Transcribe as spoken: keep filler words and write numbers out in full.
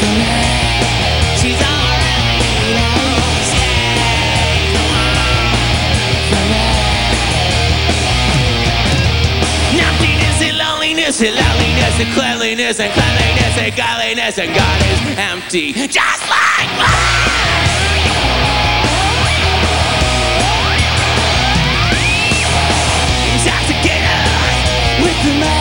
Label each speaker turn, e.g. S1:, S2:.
S1: She's already lost. Nothingness and loneliness and loneliness and cleanliness and cleanliness and godliness and God is empty, just like mine. Intoxicated with the